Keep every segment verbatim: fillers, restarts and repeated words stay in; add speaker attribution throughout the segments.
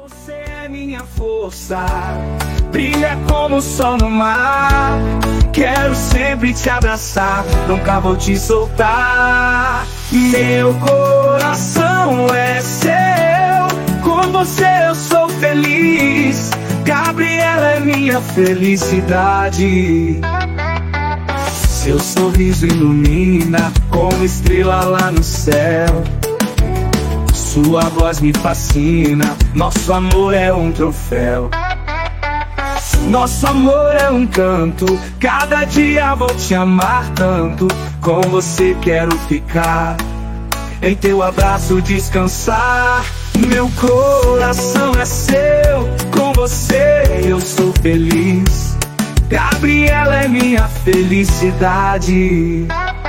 Speaker 1: Você é minha força, brilha como o sol no mar. Quero sempre te abraçar, nunca vou te soltar. Meu coração é seu, com você eu sou feliz. Gabriela é minha felicidade. Seu sorriso ilumina como estrela lá no céu. Sua voz me fascina, nosso amor é um troféu. Nosso amor é um canto, cada dia vou te amar tanto. Com você quero ficar, em teu abraço descansar. Meu coração é seu, com você eu sou feliz. Gabriela é minha felicidade.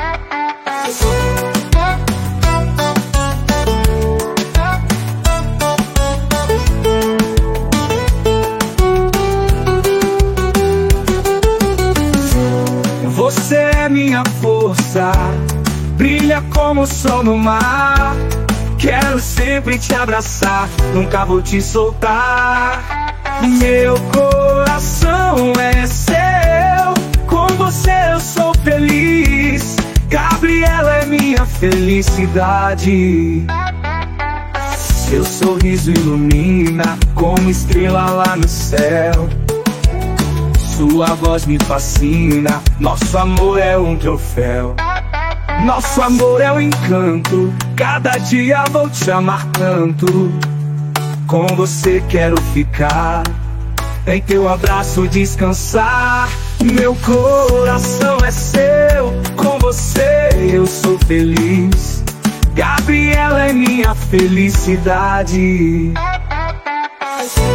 Speaker 1: Você é minha força, brilha como o sol no mar. Quero sempre te abraçar, nunca vou te soltar. Meu coração é seu, com você eu sou feliz. Gabriela é minha felicidade. Seu sorriso ilumina como estrela lá no céu. Sua voz me fascina, nosso amor é um troféu. Nosso amor é um encanto, cada dia vou te amar tanto. Com você quero ficar, em teu abraço descansar. Meu coração é seu, com você eu sou feliz. Gabriela é minha felicidade.